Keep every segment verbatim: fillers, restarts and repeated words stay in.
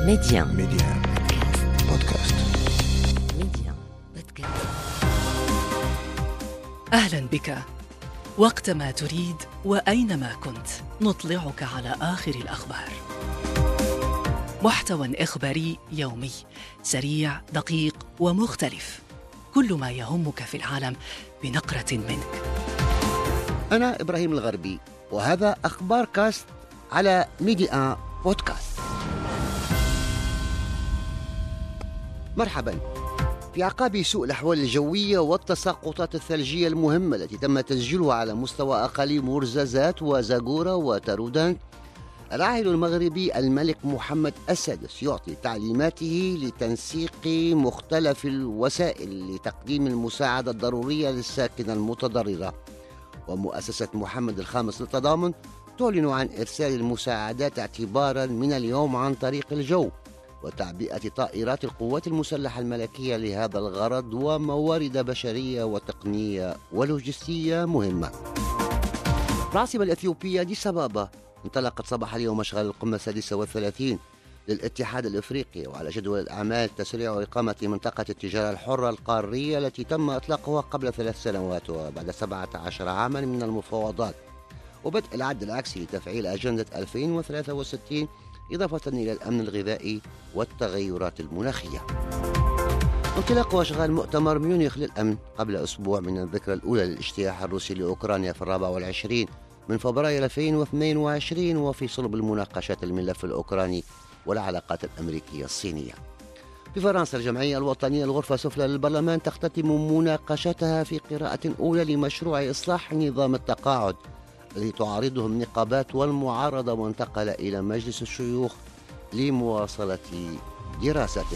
ميديان ميديان بودكاست. ميديان بودكاست. أهلا بك. وقتما تريد وأينما كنت نطلعك على آخر الأخبار. محتوى إخباري يومي سريع دقيق ومختلف، كل ما يهمك في العالم بنقرة منك. أنا إبراهيم الغربي، وهذا أخبار كاست على ميديان بودكاست. مرحبا. في أعقاب سوء الأحوال الجوية والتساقطات الثلجية المهمة التي تم تسجيلها على مستوى أقاليم ورزازات وزاغورة وتارودان، العاهل المغربي الملك محمد السادس يعطي تعليماته لتنسيق مختلف الوسائل لتقديم المساعدة الضرورية للساكنة المتضررة. ومؤسسة محمد الخامس للتضامن تعلن عن إرسال المساعدات اعتبارا من اليوم عن طريق الجو، وتعبئة طائرات القوات المسلحة الملكية لهذا الغرض وموارد بشرية وتقنية ولوجستية مهمة. العاصمة الإثيوبية أديس أبابا انطلقت صباح اليوم مشغل القمة السادسة والثلاثين للاتحاد الإفريقي، وعلى جدول الأعمال تسريع إقامة منطقة التجارة الحرة القارية التي تم إطلاقها قبل ثلاث سنوات وبعد سبعة عشر عاما من المفاوضات، وبدء العد العكسي لتفعيل أجندة ألفين وثلاثة وستين إضافة إلى الأمن الغذائي والتغيرات المناخية. انطلاق واشغال مؤتمر ميونخ للأمن قبل أسبوع من الذكرى الأولى للاجتياح الروسي لأوكرانيا في الرابع والعشرين من فبراير ألفين واثنين وعشرين، وفي صلب المناقشات الملف الأوكراني والعلاقات الأمريكية الصينية. في فرنسا الجمعية الوطنية الغرفة السفلى للبرلمان تختتم مناقشتها في قراءة أولى لمشروع إصلاح نظام التقاعد الذي تعارضه النقابات والمعارضة، وانتقل إلى مجلس الشيوخ لمواصلة دراسته.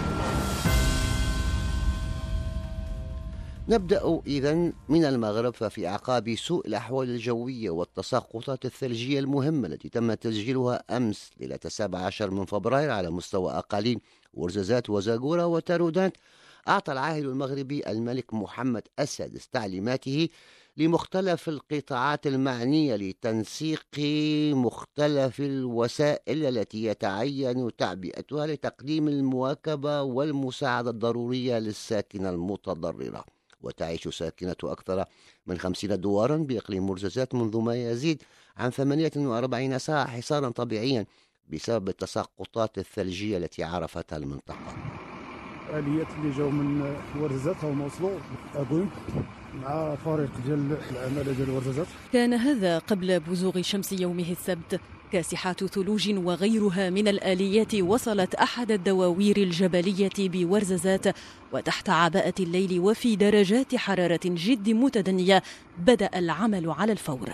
نبدأ إذن من المغرب، ففي أعقاب سوء الأحوال الجوية والتساقطات الثلجية المهمة التي تم تسجيلها أمس ليلة السابع عشر من فبراير على مستوى أقاليم ورزازات وزاغورة وتارودان، أعطى العاهل المغربي الملك محمد السادس تعليماته لمختلف القطاعات المعنية لتنسيق مختلف الوسائل التي يتعين تعبئتها لتقديم المواكبة والمساعدة الضرورية للساكنة المتضررة. وتعيش ساكنة أكثر من خمسين دوارا بإقليم مرزازات منذ ما يزيد عن ثمانية وأربعين ساعة حصارا طبيعيا بسبب التساقطات الثلجية التي عرفتها المنطقة. آليات اللي جاو من ورزازات هما وصلوا أقوم مع فريق ديال العمالة ديال ورزازات. كان هذا قبل بزوغ شمس يومه السبت. كاسحات ثلوج وغيرها من الآليات وصلت أحد الدواوير الجبلية بورزازات، وتحت عباءة الليل وفي درجات حرارة جد متدنية بدأ العمل على الفور.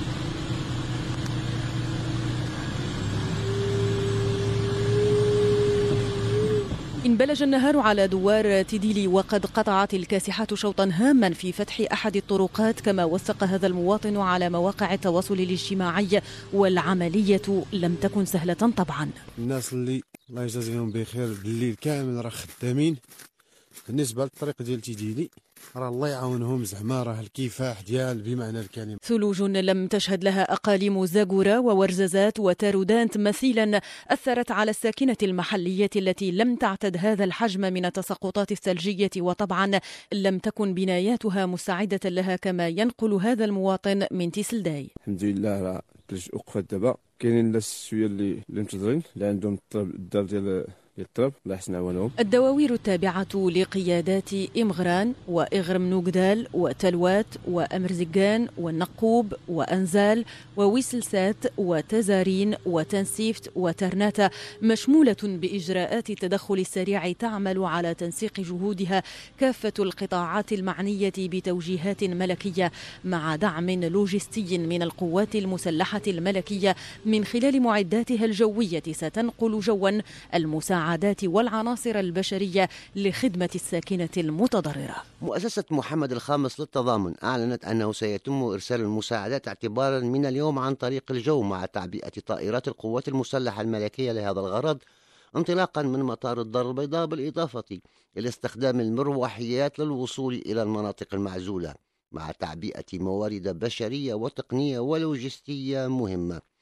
انبلج النهار على دوار تيديلي، وقد قطعت الكاسحات شوطا هاما في فتح أحد الطرقات، كما وثق هذا المواطن على مواقع التواصل الاجتماعي. والعملية لم تكن سهلة طبعا. الناس اللي الله يجازيهم بخير بالليل كامل راه خدامين بالنسبة للطريق ديال تيديلي، راه الله يعاونهم، زعما راه الكفاح ديال بمعنى الكلمة. ثلوج لم تشهد لها أقاليم زاغورة وورزازات وتارودانت مثيلا أثرت على الساكنة المحلية التي لم تعتد هذا الحجم من التساقطات الثلجية، وطبعا لم تكن بناياتها مساعدة لها، كما ينقل هذا المواطن من تيسلداي. الحمد لله راه الثلج وقفت دابا، كاينين الناس شويه اللي اللي منتظرين اللي عندهم الدار ديال الطرب الله يحسن عوانهم. الدواوير التابعة لقيادات إمغران وإغرم نوغدال وتلوات وأمرزقان والنقوب وأنزال وويسلسات وتزارين وتنسيفت وترناتا مشمولة بإجراءات التدخل السريع تعمل على تنسيق جهودها كافة القطاعات المعنية بتوجيهات ملكية، مع دعم لوجستي من القوات المسلحة الملكية من خلال معداتها الجوية ستنقل جوا المساعدة والعناصر البشرية لخدمة الساكنة المتضررة. مؤسسة محمد الخامس للتضامن أعلنت أنه سيتم إرسال المساعدات اعتبارا من اليوم عن طريق الجو، مع تعبئة طائرات القوات المسلحة الملكية لهذا الغرض انطلاقا من مطار الدار البيضاء، بالإضافة إلى استخدام المروحيات للوصول إلى المناطق المعزولة، مع تعبئة موارد بشرية وتقنية ولوجستية مهمة.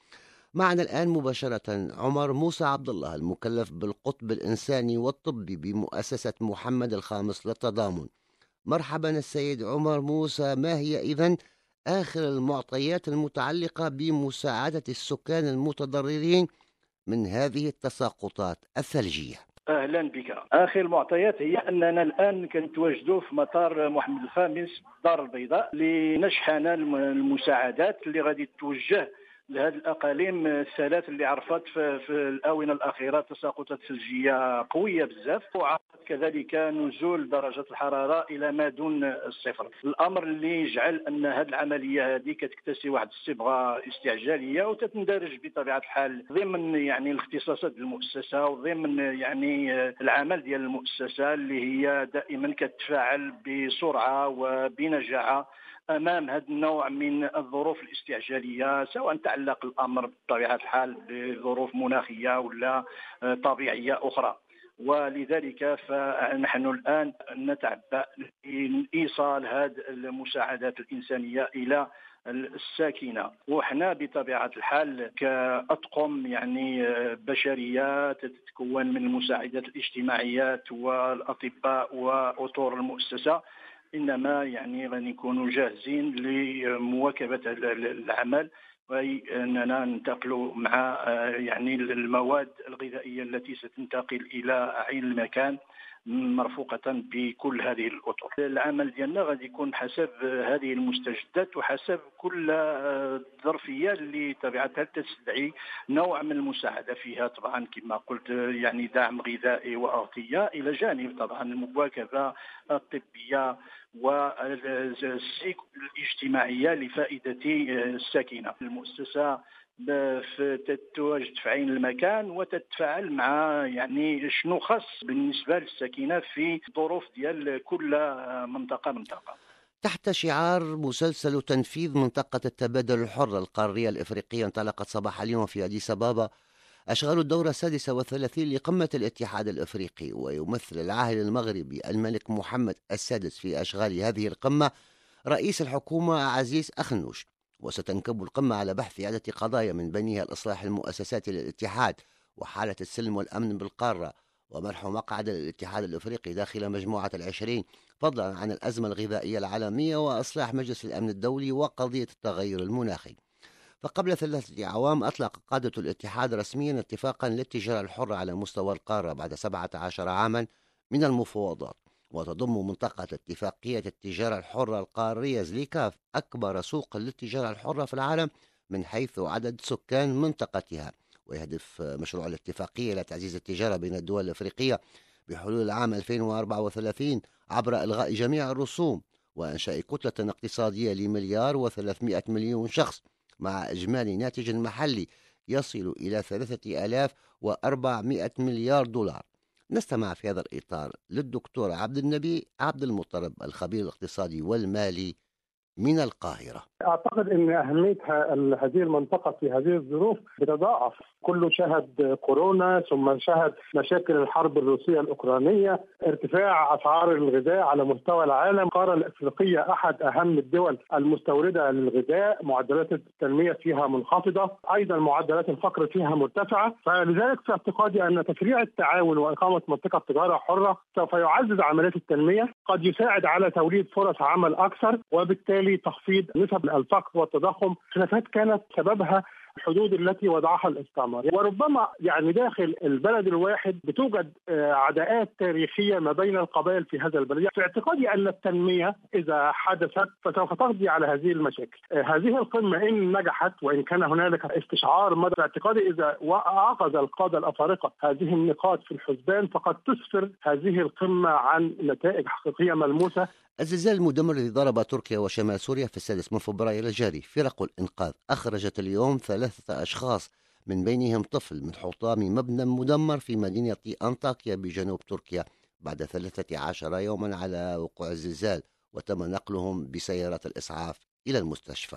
معنا الآن مباشرة عمر موسى عبد الله المكلف بالقطب الإنساني والطبي بمؤسسة محمد الخامس للتضامن. مرحبا السيد عمر موسى، ما هي إذن آخر المعطيات المتعلقة بمساعدة السكان المتضررين من هذه التساقطات الثلجية؟ اهلا بك. اخر المعطيات هي اننا الان كنتواجدوا في مطار محمد الخامس الدار البيضاء لنشحن المساعدات اللي غادي توجه لهذه الاقاليم الثلاث اللي عرفت في, في الاونه الاخيره تساقطات ثلجيه قويه بزاف، وعرفت كذلك نزول درجه الحراره الى ما دون الصفر. الامر اللي يجعل ان هذه العمليه هذه كتكتسي واحد الصبغه استعجاليه وتتندرج بطبيعه الحال ضمن يعني الاختصاصات المؤسسه وضمن يعني العمل ديال المؤسسه اللي هي دائما كتفاعل بسرعه وبنجاعه امام هذا النوع من الظروف الاستعجاليه، سواء تعلق الامر بطبيعه الحال بظروف مناخيه ولا طبيعيه اخرى. ولذلك فنحن الان نتعبأ لايصال هذه المساعدات الانسانيه الى الساكنه، وحنا بطبيعه الحال كاطقم يعني بشريه تتكون من المساعدات الاجتماعيات والاطباء واطر المؤسسه، انما يعني غنكونوا جاهزين لمواكبه العمل، وهي اننا ننتقل مع يعني المواد الغذائيه التي ستنتقل الى عين المكان مرفوقه بكل هذه الاطر. العمل ديالنا غادي يكون حسب هذه المستجدات وحسب كل ظرفيه اللي طبيعتها تستدعي نوع من المساعده فيها، طبعا كما قلت يعني دعم غذائي واغذيه، الى جانب طبعا المواكبه الطبيه والاجتماعيه لفائده الساكنه. المؤسسه تتواجد في عين المكان وتتفاعل مع يعني شنو خاص بالنسبه للساكنه في الظروف ديال كل منطقه منطقه. تحت شعار مسلسل تنفيذ منطقة التبادل الحر القارية الإفريقية انطلقت صباح اليوم في أديس أبابا أشغال الدورة السادسة والثلاثين لقمة الاتحاد الإفريقي، ويمثل العاهل المغربي الملك محمد السادس في أشغال هذه القمة رئيس الحكومة عزيز أخنوش. وستنكب القمة على بحث عدة قضايا من بينها الإصلاح المؤسساتي للاتحاد وحالة السلم والأمن بالقارة ومنح مقعد الاتحاد الإفريقي داخل مجموعة العشرين، فضلا عن الأزمة الغذائية العالمية وإصلاح مجلس الأمن الدولي وقضية التغير المناخي. فقبل ثلاثة أعوام أطلق قادة الاتحاد رسميا اتفاقا للتجارة الحرة على مستوى القارة بعد سبعة عشر عاما من المفاوضات، وتضم منطقة اتفاقية التجارة الحرة القارية زليكاف أكبر سوق للتجارة الحرة في العالم من حيث عدد سكان منطقتها. ويهدف مشروع الاتفاقية إلى تعزيز التجارة بين الدول الأفريقية بحلول العام ألفين وأربعة وثلاثين عبر إلغاء جميع الرسوم وإنشاء كتلة اقتصادية لمليار وثلاثمائة مليون شخص مع إجمالي ناتج محلي يصل إلى ثلاثة آلاف وأربعمائة مليار دولار. نستمع في هذا الإطار للدكتور عبد النبي عبد المطلب الخبير الاقتصادي والمالي من القاهرة. أعتقد أن أهمية هذه المنطقة في هذه الظروف بتضاعف، كله شهد كورونا ثم شهد مشاكل الحرب الروسية الأوكرانية، ارتفاع أسعار الغذاء على مستوى العالم. القارة الأفريقية أحد أهم الدول المستوردة للغذاء، معدلات التنمية فيها منخفضة، أيضا معدلات الفقر فيها مرتفعة. فلذلك في اعتقادي أن تفريع التعاون وإقامة منطقة تجارة حرة سوف يعزز عمليات التنمية، قد يساعد على توليد فرص عمل أكثر وبالتالي تخفيض نسب الفقر والتضخم. خلافات كانت سببها الحدود التي وضعها الاستعمار، وربما يعني داخل البلد الواحد بتوجد عداءات تاريخية ما بين القبائل في هذا البلد. في اعتقادي أن التنمية إذا حدثت فسوف تقضي على هذه المشاكل. هذه القمة إن نجحت وإن كان هنالك استشعار مدى، اعتقادي إذا أخذ القادة الأفارقة هذه النقاط في الحسبان فقد تسفر هذه القمة عن نتائج حقيقية ملموسة. الزلزال المدمر الذي ضرب تركيا وشمال سوريا في السادس من فبراير الجاري، فرق الإنقاذ أخرجت اليوم ثلاثة أشخاص من بينهم طفل من حطام مبنى مدمر في مدينة أنطاكيا بجنوب تركيا بعد ثلاثة عشر يوما على وقوع الزلزال، وتم نقلهم بسيارات الإسعاف إلى المستشفى.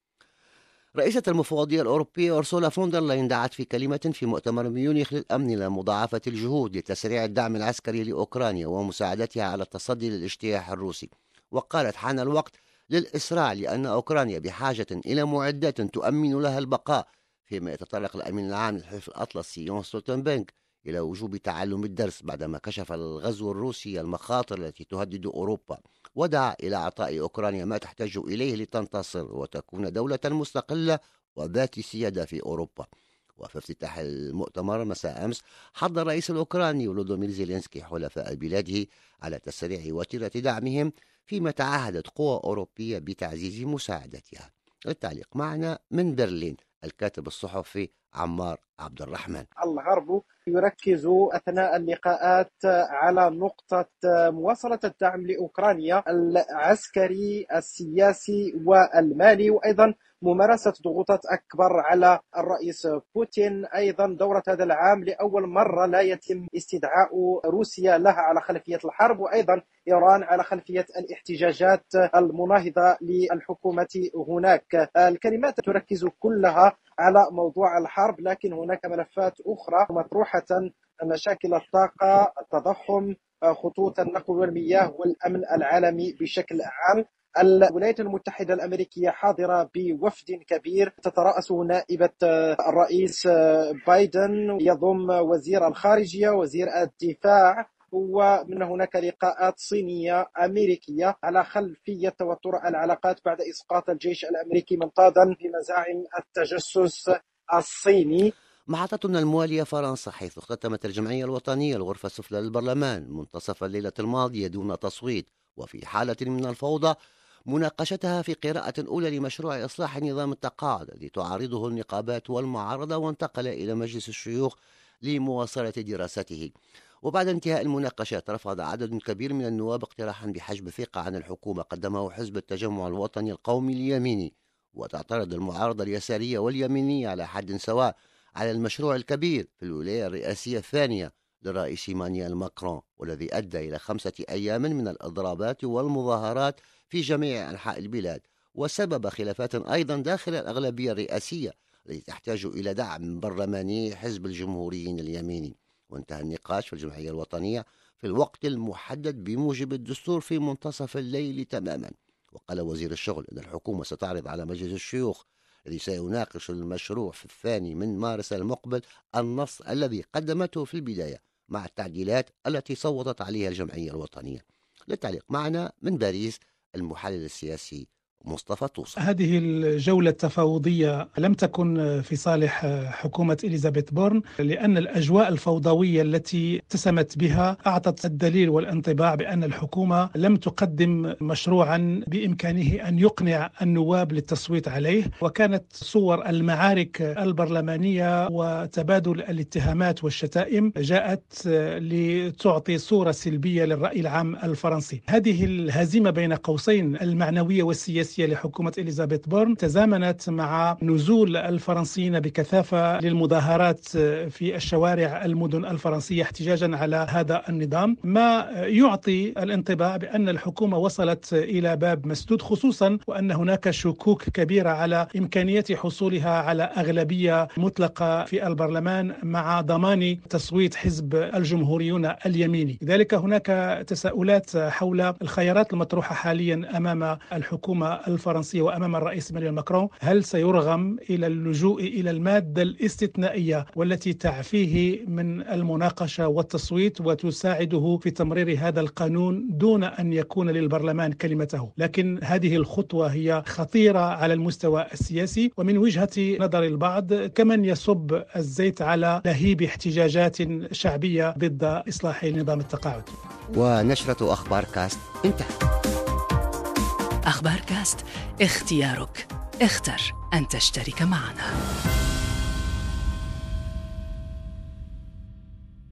رئيسة المفوضية الأوروبية أرسولا فوندر لاين دعت في كلمة في مؤتمر ميونخ للأمن إلى مضاعفة الجهود لتسريع الدعم العسكري لأوكرانيا ومساعدتها على التصدي للاجتياح الروسي، وقالت حان الوقت للإسراع لأن أوكرانيا بحاجة إلى معدات تؤمن لها البقاء فيما يتطرق الأمين العام للحلف الأطلسي يونس ستولتنبرغ إلى وجوب تعلم الدرس بعدما كشف الغزو الروسي المخاطر التي تهدد أوروبا، ودعا إلى إعطاء أوكرانيا ما تحتاج إليه لتنتصر وتكون دولة مستقلة وذات سيادة في أوروبا. وفي افتتاح المؤتمر مساء أمس حض الرئيس الأوكراني فولودومير زيلينسكي حلفاء بلاده على تسريع وتيرة دعمهم، فيما تعهدت قوى أوروبية بتعزيز مساعدتها. التعليق معنا من برلين الكاتب الصحفي عمار عبد الرحمن. الغرب يركز أثناء اللقاءات على نقطة مواصلة الدعم لأوكرانيا العسكري السياسي والمالي، وأيضا ممارسة ضغوطات أكبر على الرئيس بوتين. أيضا دورة هذا العام لأول مرة لا يتم استدعاء روسيا لها على خلفية الحرب، وأيضا إيران على خلفية الاحتجاجات المناهضة للحكومة هناك. الكلمات تركز كلها على موضوع الحرب، لكن هناك ملفات أخرى مطروحة: مشاكل الطاقة، التضخم، خطوط النقل والمياه، والأمن العالمي بشكل عام. الولايات المتحدة الأمريكية حاضرة بوفد كبير تترأسه نائبة الرئيس بايدن، يضم وزير الخارجية وزير الدفاع، ومن هناك لقاءات صينية أمريكية على خلفية توتر العلاقات بعد إسقاط الجيش الأمريكي منقادا بمزاعم التجسس الصيني. محطتنا الموالية فرنسا، حيث اختتمت الجمعية الوطنية الغرفة السفلى للبرلمان منتصف الليلة الماضية دون تصويت وفي حالة من الفوضى مناقشتها في قراءة أولى لمشروع إصلاح نظام التقاعد الذي تعارضه النقابات والمعارضة، وانتقل إلى مجلس الشيوخ لمواصلة دراسته. وبعد انتهاء المناقشات رفض عدد كبير من النواب اقتراحا بحجب ثقة عن الحكومة قدمه حزب التجمع الوطني القومي اليميني، وتعترض المعارضة اليسارية واليمينية على حد سواء على المشروع الكبير في الولاية الرئاسية الثانية للرئيس إيمانويل ماكرون، والذي أدى إلى خمسة أيام من الإضرابات والمظاهرات في جميع أنحاء البلاد، وسبب خلافات أيضا داخل الأغلبية الرئاسية التي تحتاج إلى دعم برلماني حزب الجمهوريين اليميني. وانتهى النقاش في الجمعية الوطنية في الوقت المحدد بموجب الدستور في منتصف الليل تماما. وقال وزير الشغل أن الحكومة ستعرض على مجلس الشيوخ الذي سيناقش المشروع في الثاني من مارس المقبل النص الذي قدمته في البداية مع التعديلات التي صوتت عليها الجمعية الوطنية. للتعليق معنا من باريس المحلل السياسي مصطفى توصل. هذه الجولة التفاوضية لم تكن في صالح حكومة إليزابيث بورن، لأن الأجواء الفوضوية التي اتسمت بها أعطت الدليل والانطباع بأن الحكومة لم تقدم مشروعا بإمكانه أن يقنع النواب للتصويت عليه، وكانت صور المعارك البرلمانية وتبادل الاتهامات والشتائم جاءت لتعطي صورة سلبية للرأي العام الفرنسي. هذه الهزيمة بين قوسين المعنوية والسياسية لحكومة إليزابيث بورن تزامنت مع نزول الفرنسيين بكثافة للمظاهرات في الشوارع المدن الفرنسية احتجاجا على هذا النظام، ما يعطي الانطباع بأن الحكومة وصلت إلى باب مسدود، خصوصا وأن هناك شكوك كبيرة على إمكانية حصولها على أغلبية مطلقة في البرلمان مع ضمان تصويت حزب الجمهوريون اليميني. لذلك هناك تساؤلات حول الخيارات المطروحة حاليا أمام الحكومة الفرنسية وأمام الرئيس إيمانويل ماكرون. هل سيرغم إلى اللجوء إلى المادة الاستثنائية والتي تعفيه من المناقشة والتصويت وتساعده في تمرير هذا القانون دون أن يكون للبرلمان كلمته؟ لكن هذه الخطوة هي خطيرة على المستوى السياسي، ومن وجهة نظر البعض كمن يصب الزيت على لهيب احتجاجات شعبية ضد إصلاح نظام التقاعد. ونشرة أخبار كاست انتهت. أخبار كاست، اختيارك، اختر أن تشترك معنا.